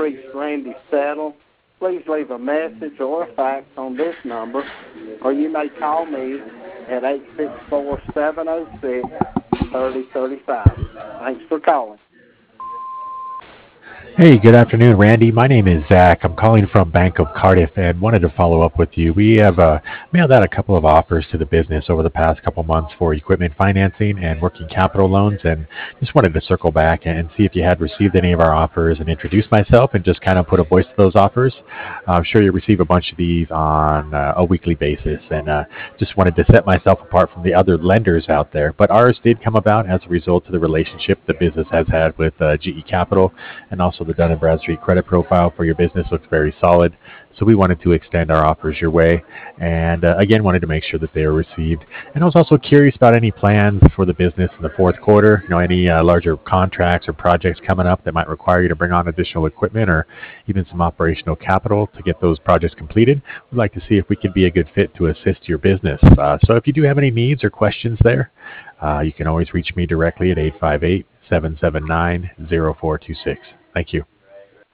reach Randy Settle, please leave a message or a fax on this number, or you may call me at 864-706-3035. Thanks for calling. Hey, good afternoon, Randy. My name is Zach. I'm calling from Bank of Cardiff and wanted to follow up with you. We have mailed out a couple of offers to the business over the past couple months for equipment financing and working capital loans, and just wanted to circle back and see if you had received any of our offers and introduce myself and just kind of put a voice to those offers. I'm sure you receive a bunch of these on a weekly basis, and just wanted to set myself apart from the other lenders out there. But ours did come about as a result of the relationship the business has had with GE Capital, and also the Dun & Bradstreet credit profile for your business looks very solid. So we wanted to extend our offers your way, and again, wanted to make sure that they were received. And I was also curious about any plans for the business in the fourth quarter, any larger contracts or projects coming up that might require you to bring on additional equipment or even some operational capital to get those projects completed. We'd like to see if we could be a good fit to assist your business. So if you do have any needs or questions there, you can always reach me directly at 858-779-0426. Thank you.